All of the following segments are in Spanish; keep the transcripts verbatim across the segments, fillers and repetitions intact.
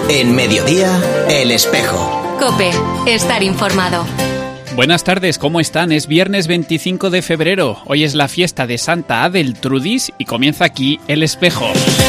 En Mediodía, El Espejo. COPE, estar informado. Buenas tardes, ¿cómo están? Es viernes veinticinco de febrero. Hoy es la fiesta de Santa Adeltrudis y comienza aquí El Espejo.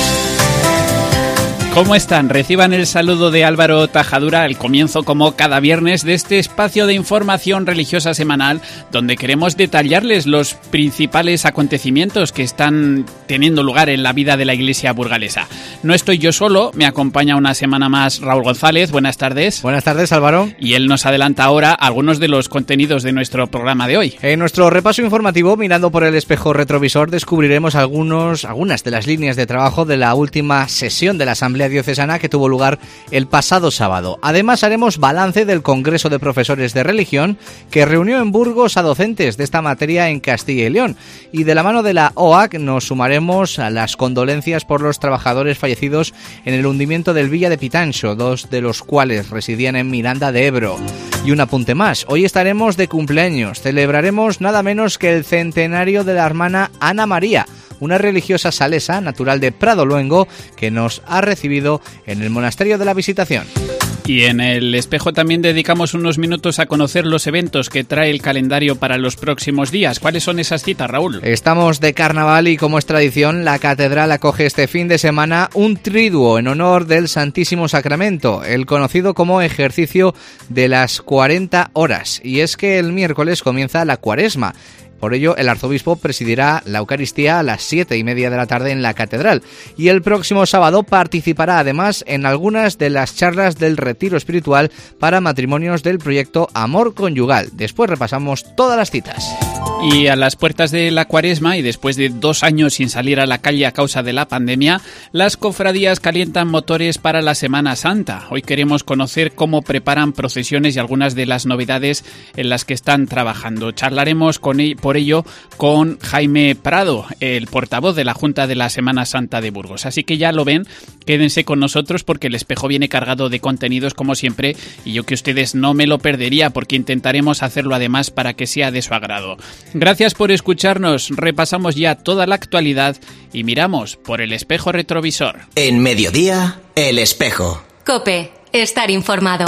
¿Cómo están? Reciban el saludo de Álvaro Tajadura al comienzo, como cada viernes, de este espacio de información religiosa semanal donde queremos detallarles los principales acontecimientos que están teniendo lugar en la vida de la Iglesia burgalesa. No estoy yo solo, me acompaña una semana más Raúl González. Buenas tardes. Buenas tardes, Álvaro. Y él nos adelanta ahora algunos de los contenidos de nuestro programa de hoy. En nuestro repaso informativo, mirando por el espejo retrovisor, descubriremos algunos, algunas de las líneas de trabajo de la última sesión de la Asamblea Diocesana que tuvo lugar el pasado sábado. Además, haremos balance del Congreso de Profesores de Religión que reunió en Burgos a docentes de esta materia en Castilla y León. Y de la mano de la O A C nos sumaremos a las condolencias por los trabajadores fallecidos en el hundimiento del Villa de Pitancho, dos de los cuales residían en Miranda de Ebro. Y un apunte más, hoy estaremos de cumpleaños. Celebraremos nada menos que el centenario de la hermana Ana María, una religiosa salesa natural de Prado Luengo que nos ha recibido en el Monasterio de la Visitación. Y en El Espejo también dedicamos unos minutos a conocer los eventos que trae el calendario para los próximos días. ¿Cuáles son esas citas, Raúl? Estamos de carnaval y, como es tradición, la catedral acoge este fin de semana un triduo en honor del Santísimo Sacramento, el conocido como ejercicio de las cuarenta horas. Y es que el miércoles comienza la Cuaresma. Por ello, el arzobispo presidirá la Eucaristía a las siete y media de la tarde en la catedral. Y el próximo sábado participará además en algunas de las charlas del retiro espiritual para matrimonios del proyecto Amor Conyugal. Después repasamos todas las citas. Y a las puertas de la Cuaresma, y después de dos años sin salir a la calle a causa de la pandemia, las cofradías calientan motores para la Semana Santa. Hoy queremos conocer cómo preparan procesiones y algunas de las novedades en las que están trabajando. Charlaremos con él, por ello con Jaime Prado, el portavoz de la Junta de la Semana Santa de Burgos. Así que ya lo ven, quédense con nosotros porque El Espejo viene cargado de contenidos como siempre, y yo que ustedes no me lo perdería porque intentaremos hacerlo además para que sea de su agrado. Gracias por escucharnos, repasamos ya toda la actualidad y miramos por el espejo retrovisor. En Mediodía, El Espejo. COPE, estar informado.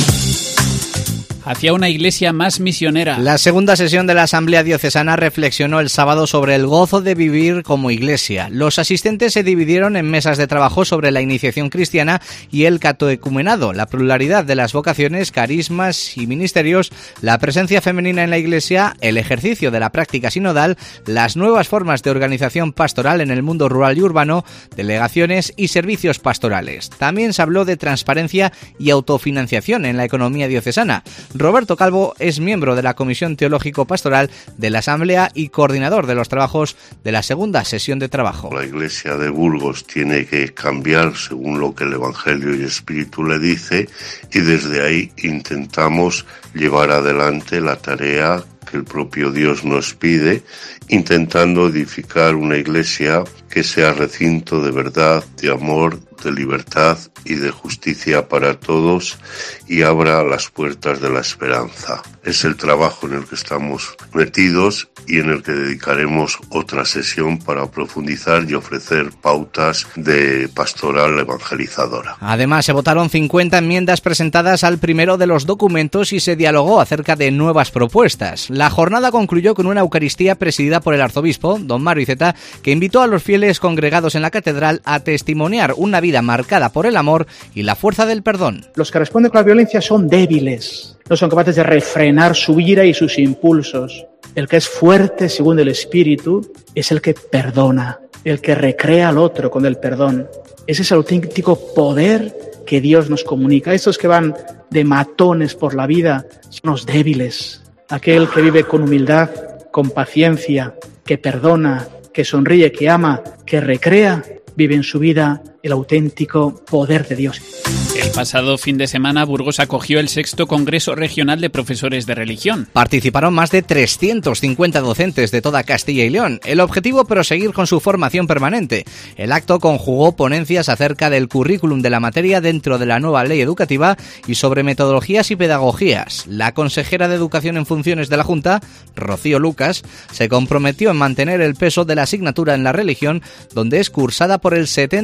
Hacia una iglesia más misionera. La segunda sesión de la Asamblea Diocesana reflexionó el sábado sobre el gozo de vivir como iglesia. Los asistentes se dividieron en mesas de trabajo sobre la iniciación cristiana y el catoecumenado, la pluralidad de las vocaciones, carismas y ministerios, la presencia femenina en la iglesia, el ejercicio de la práctica sinodal, las nuevas formas de organización pastoral en el mundo rural y urbano, delegaciones y servicios pastorales. También se habló de transparencia y autofinanciación en la economía diocesana. Roberto Calvo es miembro de la Comisión Teológico-Pastoral de la Asamblea y coordinador de los trabajos de la segunda sesión de trabajo. La Iglesia de Burgos tiene que cambiar según lo que el Evangelio y el Espíritu le dice, y desde ahí intentamos llevar adelante la tarea que el propio Dios nos pide, intentando edificar una iglesia que sea recinto de verdad, de amor, de libertad y de justicia para todos, y abra las puertas de la esperanza. Es el trabajo en el que estamos metidos y en el que dedicaremos otra sesión para profundizar y ofrecer pautas de pastoral evangelizadora. Además, se votaron cincuenta enmiendas presentadas al primero de los documentos y se dialogó acerca de nuevas propuestas. La jornada concluyó con una Eucaristía presidida por el arzobispo, don Mario Iceta, que invitó a los fieles congregados en la catedral a testimoniar una vida marcada por el amor y la fuerza del perdón. Los que responden con la violencia son débiles, no son capaces de refrenar su ira y sus impulsos. El que es fuerte según el Espíritu es el que perdona, el que recrea al otro con el perdón. Ese es el auténtico poder que Dios nos comunica. Estos que van de matones por la vida son los débiles. Aquel que vive con humildad, con paciencia, que perdona, que sonríe, que ama, que recrea, vive en su vida el auténtico poder de Dios. El pasado fin de semana, Burgos acogió el sexto Congreso Regional de Profesores de Religión. Participaron más de trescientos cincuenta docentes de toda Castilla y León. El objetivo, proseguir con su formación permanente. El acto conjugó ponencias acerca del currículum de la materia dentro de la nueva ley educativa y sobre metodologías y pedagogías. La consejera de Educación en funciones de la Junta, Rocío Lucas, se comprometió en mantener el peso de la asignatura en la religión, donde es cursada por el setenta por ciento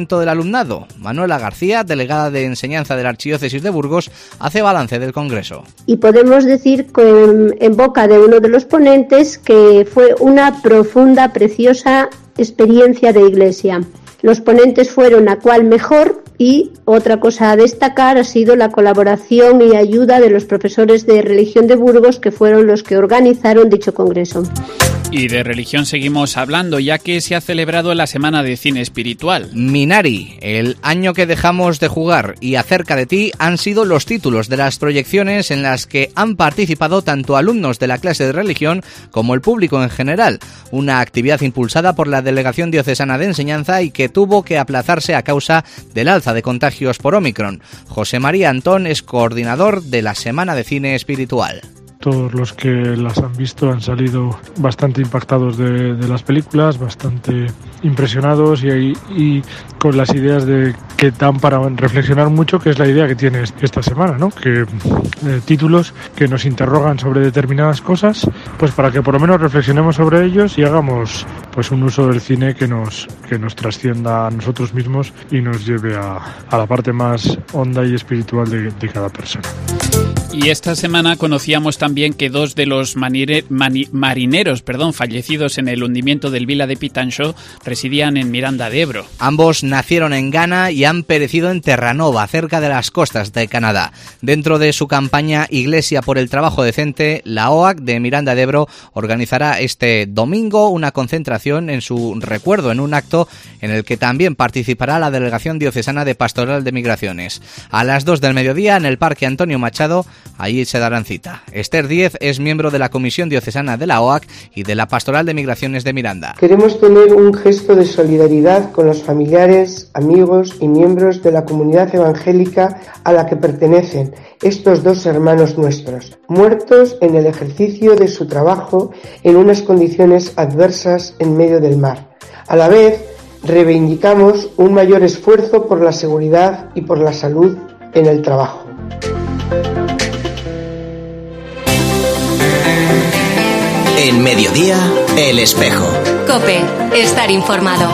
comportamiento del alumnado. Manuela García, delegada de Enseñanza de la Archidiócesis de Burgos, hace balance del Congreso. Y podemos decir que, en boca de uno de los ponentes, que fue una profunda, preciosa experiencia de Iglesia. Los ponentes fueron a cual mejor, y otra cosa a destacar ha sido la colaboración y ayuda de los profesores de religión de Burgos, que fueron los que organizaron dicho congreso. Y de religión seguimos hablando, ya que se ha celebrado la Semana de Cine Espiritual. Minari, el año que dejamos de jugar y Acerca de ti han sido los títulos de las proyecciones en las que han participado tanto alumnos de la clase de religión como el público en general. Una actividad impulsada por la Delegación Diocesana de Enseñanza y que tuvo que aplazarse a causa del alza de contagios por Omicron. José María Antón es coordinador de la Semana de Cine Espiritual. Todos los que las han visto han salido bastante impactados de, de las películas, bastante impresionados y, y con las ideas de que dan para reflexionar mucho, que es la idea que tiene esta semana, ¿no? Que eh, títulos que nos interrogan sobre determinadas cosas, pues para que por lo menos reflexionemos sobre ellos y hagamos pues un uso del cine que nos que nos trascienda a nosotros mismos y nos lleve a, a la parte más honda y espiritual de, de cada persona. Y esta semana conocíamos también que dos de los manire, mani, marineros perdón, fallecidos en el hundimiento del Vila de Pitanxó residían en Miranda de Ebro. Ambos nacieron en Ghana y han perecido en Terranova, cerca de las costas de Canadá. Dentro de su campaña Iglesia por el Trabajo Decente, la O A C de Miranda de Ebro organizará este domingo una concentración en su recuerdo en un acto en el que también participará la Delegación Diocesana de Pastoral de Migraciones. A las dos del mediodía en el Parque Antonio Machado, allí se darán cita. Esther Díez es miembro de la Comisión Diocesana de la O A C y de la Pastoral de Migraciones de Miranda. Queremos tener un gesto de solidaridad con los familiares, amigos y miembros de la comunidad evangélica a la que pertenecen estos dos hermanos nuestros, muertos en el ejercicio de su trabajo en unas condiciones adversas en medio del mar. A la vez, reivindicamos un mayor esfuerzo por la seguridad y por la salud en el trabajo. En Mediodía, El Espejo. COPE, estar informado.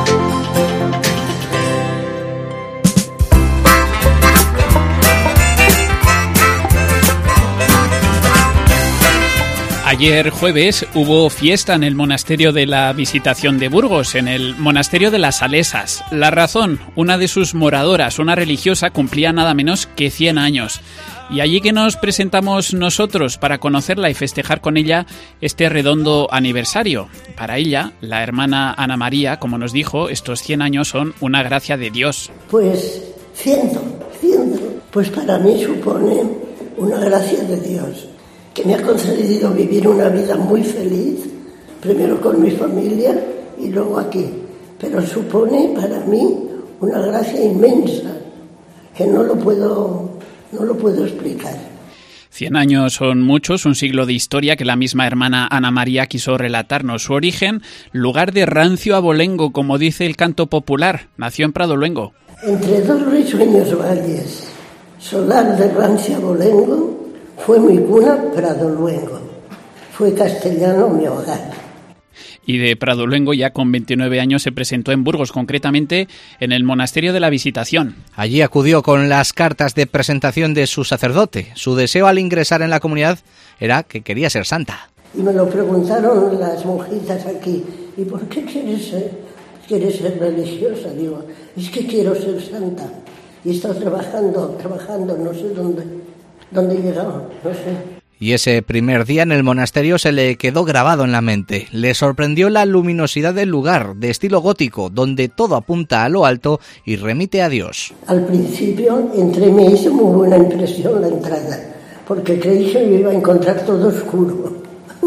Ayer jueves hubo fiesta en el monasterio de la Visitación de Burgos, en el monasterio de las Salesas. La razón, una de sus moradoras, una religiosa, cumplía nada menos que cien años. Y allí que nos presentamos nosotros para conocerla y festejar con ella este redondo aniversario. Para ella, la hermana Ana María, como nos dijo, estos cien años son una gracia de Dios. Pues ciento, ciento, pues para mí supone una gracia de Dios, que me ha concedido vivir una vida muy feliz, primero con mi familia y luego aquí. Pero supone para mí una gracia inmensa, que no lo puedo... No lo puedo explicar. Cien años son muchos, un siglo de historia que la misma hermana Ana María quiso relatarnos. Su origen, lugar de rancio abolengo, como dice el canto popular. Nació en Pradoluengo. Entre dos risueños valles, solar de rancio abolengo, fue mi cuna Pradoluengo. Fue castellano mi hogar. Y de Pradoluengo, ya con veintinueve años, se presentó en Burgos, concretamente en el Monasterio de la Visitación. Allí acudió con las cartas de presentación de su sacerdote. Su deseo al ingresar en la comunidad era que quería ser santa. Y me lo preguntaron las monjitas aquí, ¿y por qué quieres ser, quieres ser religiosa? Digo, es que quiero ser santa. Y he estado trabajando, trabajando, no sé dónde, dónde he llegado, no sé. Y ese primer día en el monasterio se le quedó grabado en la mente. Le sorprendió la luminosidad del lugar, de estilo gótico, donde todo apunta a lo alto y remite a Dios. Al principio entré, me hizo muy buena impresión la entrada, porque creí que me iba a encontrar todo oscuro.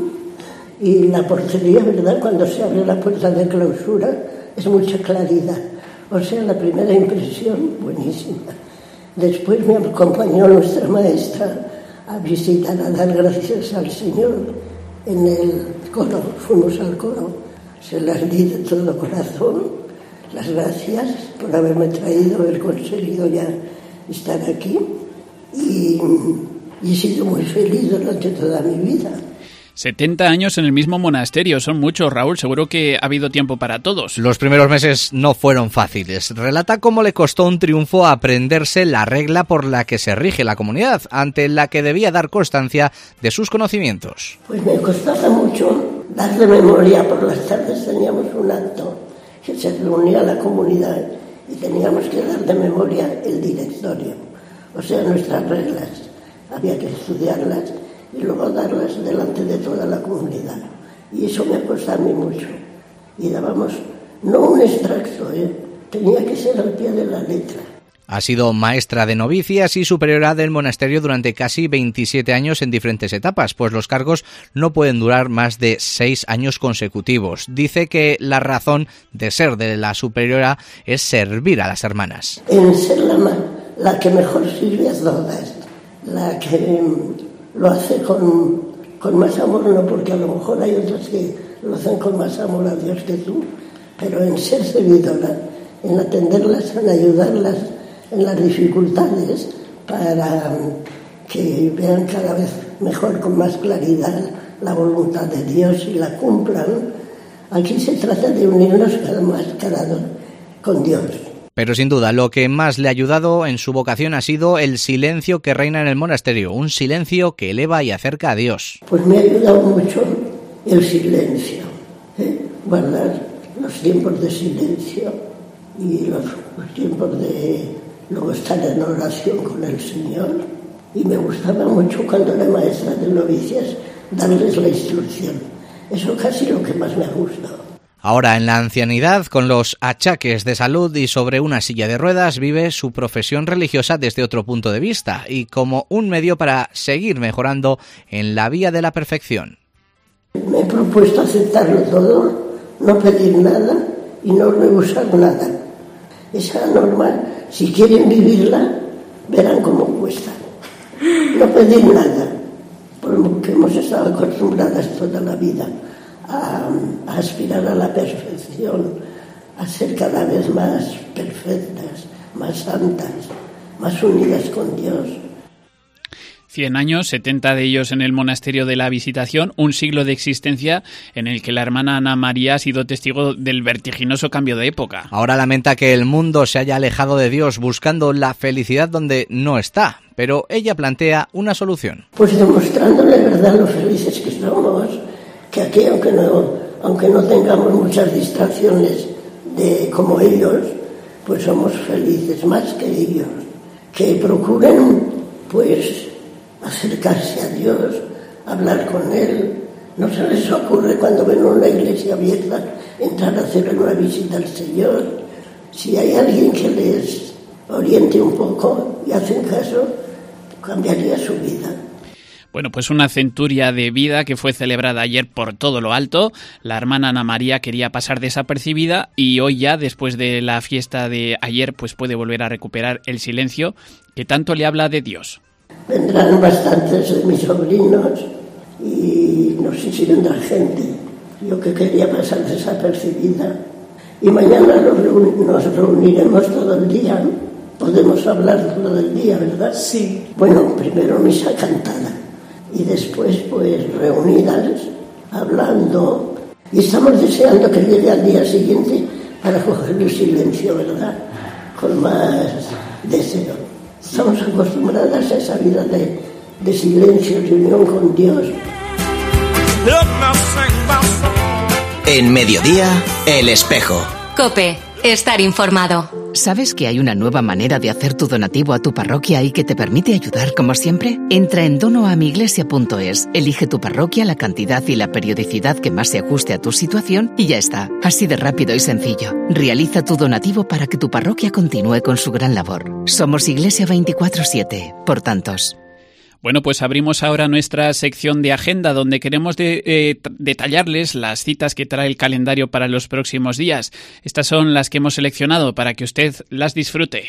Y la portería, ¿verdad?, cuando se abre la puerta de clausura, es mucha claridad. O sea, la primera impresión, buenísima. Después me acompañó nuestra maestra a visitar, a dar gracias al Señor en el coro. Fuimos al coro, se las di de todo corazón, las gracias por haberme traído, haber conseguido ya estar aquí, y, y he sido muy feliz durante toda mi vida. setenta años en el mismo monasterio, son muchos, Raúl, seguro que ha habido tiempo para todos. Los primeros meses no fueron fáciles. Relata cómo le costó un triunfo aprenderse la regla por la que se rige la comunidad, ante la que debía dar constancia de sus conocimientos. Pues me costaba mucho dar de memoria. Por las tardes teníamos un acto que se reunía la comunidad y teníamos que dar de memoria el directorio, o sea, nuestras reglas. Había que estudiarlas y luego darlas delante de toda la comunidad. Y eso me costó a mí mucho. Y dábamos, no un extracto, ¿eh? Tenía que ser al pie de la letra. Ha sido maestra de novicias y superiora del monasterio durante casi veintisiete años en diferentes etapas, pues los cargos no pueden durar más de seis años consecutivos. Dice que la razón de ser de la superiora es servir a las hermanas. En ser la, la que mejor sirve a todas, la que lo hace con, con más amor, no, porque a lo mejor hay otras que lo hacen con más amor a Dios que tú, pero en ser servidora, en atenderlas, en ayudarlas en las dificultades, para que vean cada vez mejor, con más claridad, la voluntad de Dios y la cumplan. Aquí se trata de unirnos cada más cada vez con Dios. Pero sin duda, lo que más le ha ayudado en su vocación ha sido el silencio que reina en el monasterio, un silencio que eleva y acerca a Dios. Pues me ha ayudado mucho el silencio, ¿eh? Guardar los tiempos de silencio y los, los tiempos de luego estar en oración con el Señor. Y me gustaba mucho, cuando era maestra de novicias, darles la instrucción. Eso casi lo que más me ha gustado. Ahora, en la ancianidad, con los achaques de salud y sobre una silla de ruedas, vive su profesión religiosa desde otro punto de vista y como un medio para seguir mejorando en la vía de la perfección. Me he propuesto aceptarlo todo, no pedir nada y no rehusar nada. Esa norma, si quieren vivirla, verán cómo cuesta. No pedir nada, porque hemos estado acostumbradas toda la vida a, a aspirar a la perfección, a ser cada vez más perfectas, más santas, más unidas con Dios. Cien años, setenta de ellos en el monasterio de la Visitación, un siglo de existencia en el que la hermana Ana María ha sido testigo del vertiginoso cambio de época. Ahora lamenta que el mundo se haya alejado de Dios buscando la felicidad donde no está, pero ella plantea una solución. Pues demostrándole, verdad, lo felices que somos, que aquí, aunque no, aunque no tengamos muchas distracciones de como ellos, pues somos felices más que ellos. Que procuren, pues, acercarse a Dios, hablar con Él. No se les ocurre, cuando ven una iglesia abierta, entrar a hacer una visita al Señor. Si hay alguien que les oriente un poco y hacen caso, cambiaría su vida. Bueno, pues una centuria de vida que fue celebrada ayer por todo lo alto. La hermana Ana María quería pasar desapercibida y hoy ya, después de la fiesta de ayer, pues puede volver a recuperar el silencio que tanto le habla de Dios. Vendrán bastantes de mis sobrinos y no sé si vendrá gente. Yo que quería pasar desapercibida. Y mañana nos, reun- nos reuniremos todo el día. Podemos hablar todo el día, ¿verdad? Sí. Bueno, primero misa cantada y después pues reunidas, hablando. Y estamos deseando que llegue al día siguiente para coger el silencio, ¿verdad? Con más deseo. Estamos acostumbradas a esa vida de, de silencio, de unión con Dios. En Mediodía, El Espejo. COPE, estar informado. ¿Sabes que hay una nueva manera de hacer tu donativo a tu parroquia y que te permite ayudar como siempre? Entra en donoamiglesia punto es, elige tu parroquia, la cantidad y la periodicidad que más se ajuste a tu situación y ya está. Así de rápido y sencillo. Realiza tu donativo para que tu parroquia continúe con su gran labor. Somos Iglesia veinticuatro siete, por tantos. Bueno, pues abrimos ahora nuestra sección de agenda donde queremos de, eh, detallarles las citas que trae el calendario para los próximos días. Estas son las que hemos seleccionado para que usted las disfrute.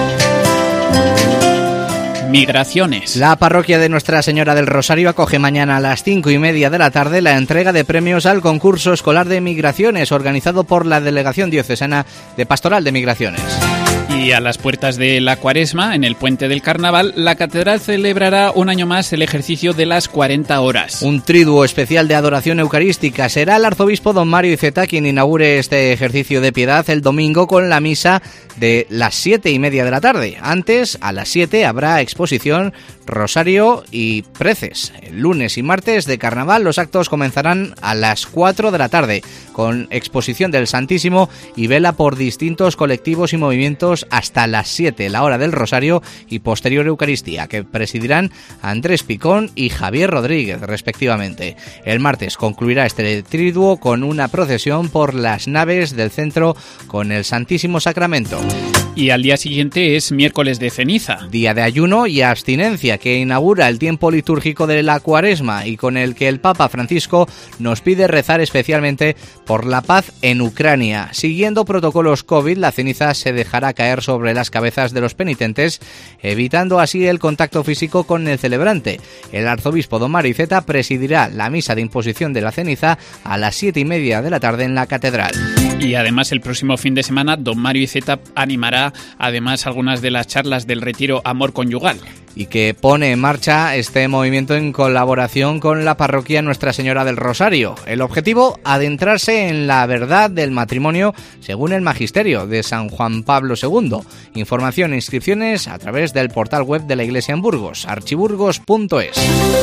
Migraciones. La parroquia de Nuestra Señora del Rosario acoge mañana a las cinco y media de la tarde la entrega de premios al concurso escolar de migraciones organizado por la Delegación Diocesana de Pastoral de Migraciones. Y a las puertas de la Cuaresma, en el Puente del Carnaval, la Catedral celebrará un año más el ejercicio de las cuarenta horas. Un triduo especial de adoración eucarística. Será el arzobispo don Mario Iceta quien inaugure este ejercicio de piedad el domingo con la misa de las siete y media de la tarde. Antes, a las siete, habrá exposición, rosario y preces. El lunes y martes de Carnaval los actos comenzarán a las cuatro de la tarde, con exposición del Santísimo y vela por distintos colectivos y movimientos hasta las siete, la hora del rosario y posterior Eucaristía, que presidirán Andrés Picón y Javier Rodríguez, respectivamente. El martes concluirá este triduo con una procesión por las naves del centro con el Santísimo Sacramento. Y al día siguiente es miércoles de ceniza. Día de ayuno y abstinencia que inaugura el tiempo litúrgico de la Cuaresma y con el que el Papa Francisco nos pide rezar especialmente por la paz en Ucrania. Siguiendo protocolos COVID, la ceniza se dejará caer sobre las cabezas de los penitentes, evitando así el contacto físico con el celebrante. El arzobispo don Mario Iceta presidirá la misa de imposición de la ceniza a las siete y media de la tarde en la catedral. Y además el próximo fin de semana don Mario Iceta animará además algunas de las charlas del retiro Amor Conyugal. Y que pone en marcha este movimiento en colaboración con la parroquia Nuestra Señora del Rosario. El objetivo, adentrarse en la verdad del matrimonio según el magisterio de San Juan Pablo segundo. Información e inscripciones a través del portal web de la Iglesia en Burgos, archiburgos punto es.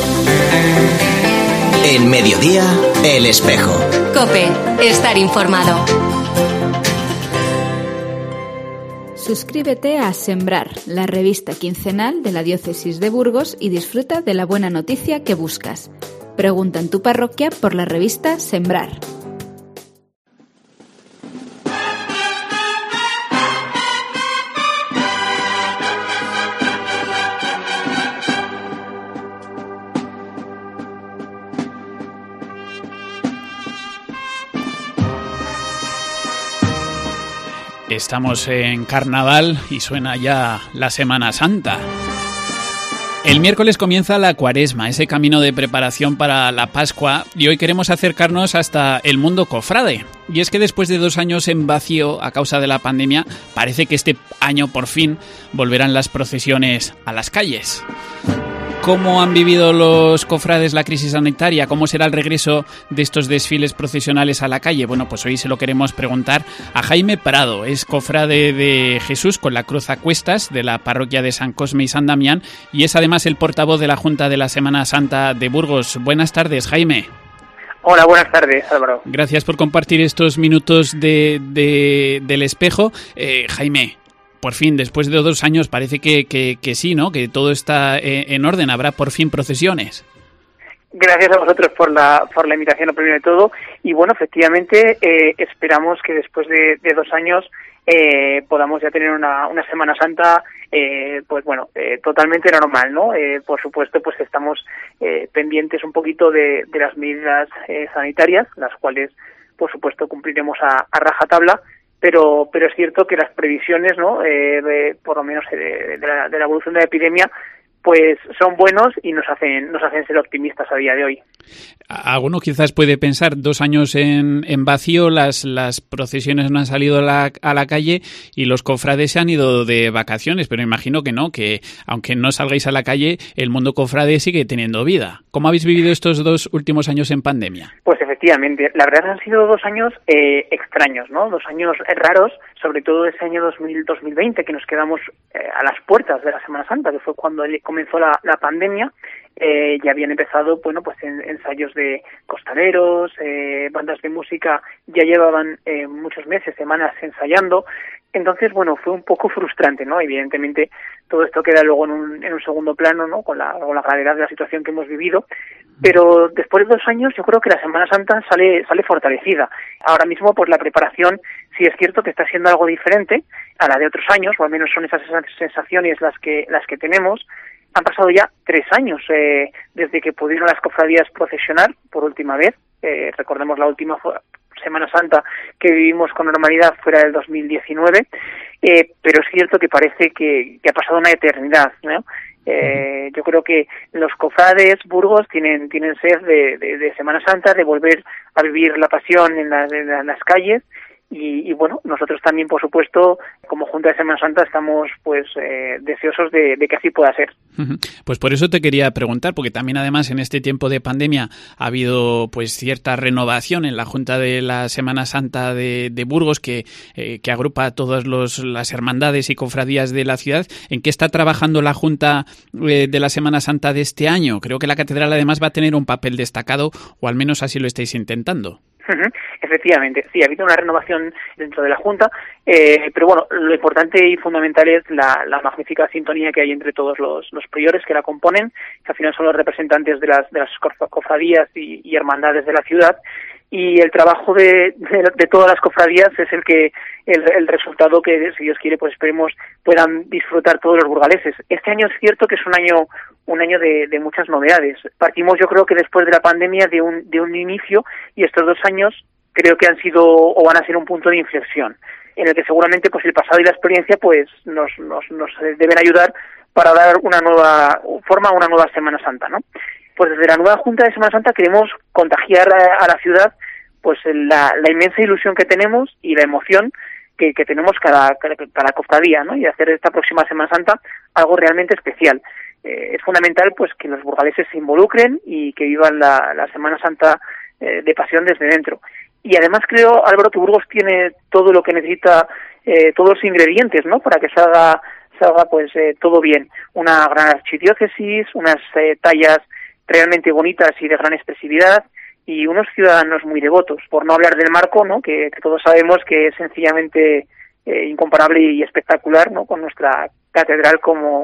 En Mediodía, El Espejo. COPE, estar informado. Suscríbete a Sembrar, la revista quincenal de la Diócesis de Burgos y disfruta de la buena noticia que buscas. Pregunta en tu parroquia por la revista Sembrar. Estamos en Carnaval y suena ya la Semana Santa. El miércoles comienza la Cuaresma, ese camino de preparación para la Pascua, y hoy queremos acercarnos hasta el mundo cofrade. Y es que después de dos años en vacío a causa de la pandemia, parece que este año por fin volverán las procesiones a las calles. ¿Cómo han vivido los cofrades la crisis sanitaria? ¿Cómo será el regreso de estos desfiles procesionales a la calle? Bueno, pues hoy se lo queremos preguntar a Jaime Prado. Es cofrade de Jesús con la cruz a cuestas de la parroquia de San Cosme y San Damián y es además el portavoz de la Junta de la Semana Santa de Burgos. Buenas tardes, Jaime. Hola, buenas tardes, Álvaro. Gracias por compartir estos minutos de, de, del espejo. Eh, Jaime, por fin, después de dos años, parece que, que, que sí, ¿no? Que todo está en orden. ¿Habrá por fin procesiones? Gracias a vosotros por la por la invitación, lo primero de todo. Y bueno, efectivamente, eh, esperamos que después de, de dos años eh, podamos ya tener una, una Semana Santa, eh, pues bueno, eh, totalmente normal, ¿no? Eh, por supuesto, pues estamos eh, pendientes un poquito de, de las medidas eh, sanitarias, las cuales, por supuesto, cumpliremos a, a rajatabla. Pero pero es cierto que las previsiones, ¿no? Eh, de, por lo menos de, de, la, de la evolución de la epidemia, pues son buenos y nos hacen nos hacen ser optimistas a día de hoy. Alguno quizás puede pensar, dos años en, en vacío, las las procesiones no han salido a la, a la calle y los cofrades se han ido de vacaciones, pero imagino que no, que aunque no salgáis a la calle, el mundo cofrade sigue teniendo vida. ¿Cómo habéis vivido estos dos últimos años en pandemia? Pues efectivamente, la verdad han sido dos años eh, extraños, ¿no? Dos años raros, sobre todo ese año dos mil veinte que nos quedamos eh, a las puertas de la Semana Santa, que fue cuando comenzó la, la pandemia. Eh, ya habían empezado, bueno, pues en, ensayos de costaleros, eh, bandas de música ya llevaban eh, muchos meses, semanas ensayando. Entonces, bueno, fue un poco frustrante, ¿no? Evidentemente, todo esto queda luego en un, en un segundo plano, ¿no? Con la, con la gravedad de la situación que hemos vivido. Pero después de dos años, yo creo que la Semana Santa sale, sale fortalecida. Ahora mismo, pues la preparación, sí es cierto que está siendo algo diferente a la de otros años, o al menos son esas sensaciones las que, las que tenemos. Han pasado ya tres años eh, desde que pudieron las cofradías procesionar por última vez. Eh, recordemos la última Semana Santa que vivimos con normalidad fuera del dos mil diecinueve, eh, pero es cierto que parece que, que ha pasado una eternidad, ¿no? Eh, yo creo que los cofrades Burgos tienen tienen sed de, de, de Semana Santa, de volver a vivir la pasión en, la, en las calles, Y, y bueno, nosotros también, por supuesto, como Junta de Semana Santa, estamos pues eh, deseosos de, de que así pueda ser. Pues por eso te quería preguntar, porque también además en este tiempo de pandemia ha habido pues cierta renovación en la Junta de la Semana Santa de, de Burgos, que, eh, que agrupa a todas los, las hermandades y cofradías de la ciudad. ¿En qué está trabajando la Junta eh, de la Semana Santa de este año? Creo que la catedral además va a tener un papel destacado, o al menos así lo estáis intentando. Efectivamente, sí, ha habido una renovación dentro de la Junta, eh, pero bueno, lo importante y fundamental es la, la magnífica sintonía que hay entre todos los, los priores que la componen, que al final son los representantes de las, de las cofradías y, y hermandades de la ciudad, y el trabajo de, de, de todas las cofradías es el que el, el resultado que, si Dios quiere, pues esperemos puedan disfrutar todos los burgaleses. Este año es cierto que es un año un año de, de muchas novedades. Partimos, yo creo que después de la pandemia, de un de un inicio, y estos dos años creo que han sido o van a ser un punto de inflexión en el que seguramente pues el pasado y la experiencia pues nos nos nos deben ayudar para dar una nueva forma a una nueva Semana Santa, ¿no? Pues desde la nueva Junta de Semana Santa queremos contagiar a, a la ciudad pues la, la inmensa ilusión que tenemos y la emoción que, que tenemos cada, cada, cada cofradía, ¿no? Y hacer de esta próxima Semana Santa algo realmente especial. Eh, es fundamental pues que los burgaleses se involucren y que vivan la, la Semana Santa eh, de pasión desde dentro. Y además creo, Álvaro, que Burgos tiene todo lo que necesita, eh, todos los ingredientes, ¿no? Para que salga, salga pues eh, todo bien. Una gran archidiócesis, unas eh, tallas realmente bonitas y de gran expresividad, y unos ciudadanos muy devotos, por no hablar del marco, ¿no? Que, que todos sabemos que es sencillamente eh, incomparable y espectacular, ¿no? Con nuestra catedral como,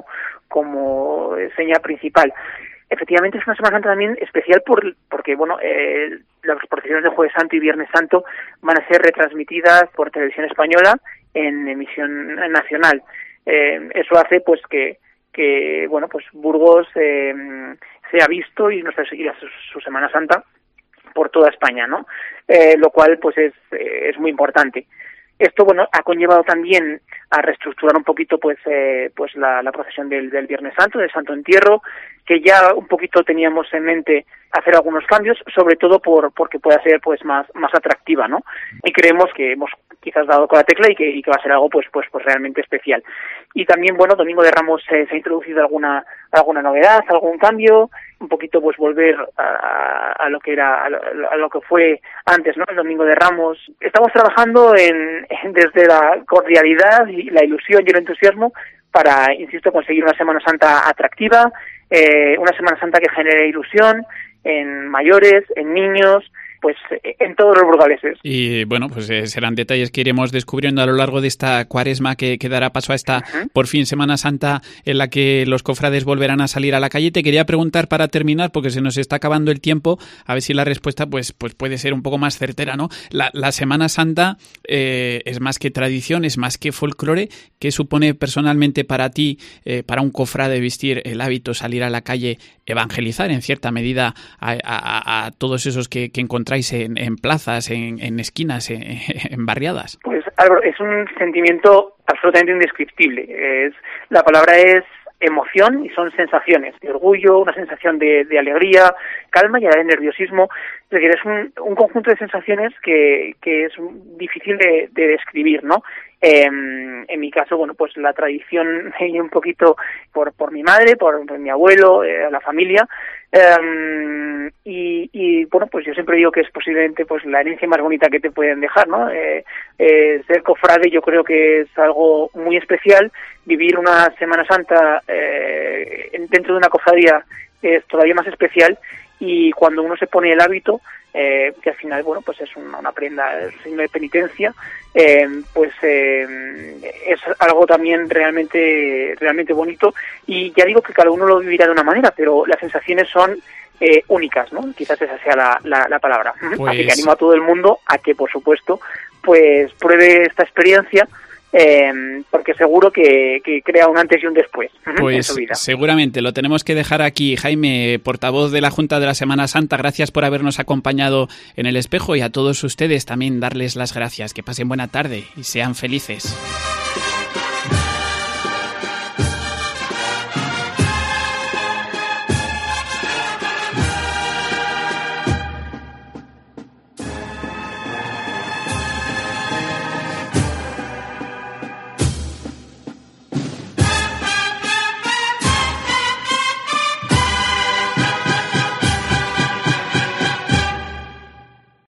como seña principal. Efectivamente es una Semana Santa también especial por, porque, bueno, eh, las procesiones de Jueves Santo y Viernes Santo van a ser retransmitidas por Televisión Española en emisión nacional. Eh, eso hace, pues, que, que bueno, pues Burgos eh, sea visto y nuestra y su, su Semana Santa por toda España, ¿no? Eh, lo cual, pues, es, eh, es muy importante. Esto, bueno, ha conllevado también a reestructurar un poquito, pues, eh, pues la, la procesión del, del Viernes Santo, del Santo Entierro, que ya un poquito teníamos en mente hacer algunos cambios, sobre todo por porque pueda ser, pues, más más atractiva, ¿no? Y creemos que hemos quizás dado con la tecla y que, y que va a ser algo, pues, pues, pues realmente especial. Y también, bueno, Domingo de Ramos eh, se ha introducido alguna alguna novedad, algún cambio, un poquito, pues, volver a, a lo que era a lo, a lo que fue antes, ¿no? El Domingo de Ramos. Estamos trabajando en, en desde la cordialidad y la ilusión y el entusiasmo para, insisto, conseguir una Semana Santa atractiva, eh, una Semana Santa que genere ilusión en mayores, en niños, pues en todos los burgaleses. Y bueno, pues eh, serán detalles que iremos descubriendo a lo largo de esta cuaresma que, que dará paso a esta, uh-huh. por fin, Semana Santa en la que los cofrades volverán a salir a la calle. Te quería preguntar para terminar, porque se nos está acabando el tiempo, a ver si la respuesta pues, pues puede ser un poco más certera, ¿no? La, la Semana Santa eh, es más que tradición, es más que folclore. ¿Qué supone personalmente para ti, eh, para un cofrade, vestir el hábito, salir a la calle, evangelizar en cierta medida a, a, a todos esos que, que encontráis En, en plazas, en, en esquinas, en, en barriadas? Pues Álvaro, es un sentimiento absolutamente indescriptible. Es, la palabra es emoción y son sensaciones de orgullo, una sensación de, de alegría, calma y a la vez nerviosismo. Es decir, es un, un conjunto de sensaciones que, que es difícil de, de describir, ¿no? Eh, en mi caso, bueno, pues la tradición y un poquito por por mi madre, por, por mi abuelo, eh, la familia, eh, y, y bueno, pues yo siempre digo que es posiblemente pues la herencia más bonita que te pueden dejar, ¿no? Eh, eh, ser cofrade yo creo que es algo muy especial. Vivir una Semana Santa eh, dentro de una cofradía es todavía más especial, y cuando uno se pone el hábito, eh, que al final, bueno, pues es una, una prenda, es un signo de penitencia, eh, pues eh, es algo también realmente realmente bonito, y ya digo que cada uno lo vivirá de una manera, pero las sensaciones son eh, únicas, ¿no? Quizás esa sea la, la, la palabra. Pues... Así que animo a todo el mundo a que, por supuesto, pues pruebe esta experiencia, Eh, porque seguro que, que crea un antes y un después pues en su vida. Seguramente lo tenemos que dejar aquí. Jaime, portavoz de la Junta de la Semana Santa, gracias por habernos acompañado en El Espejo, y a todos ustedes también darles las gracias. Que pasen buena tarde y sean felices.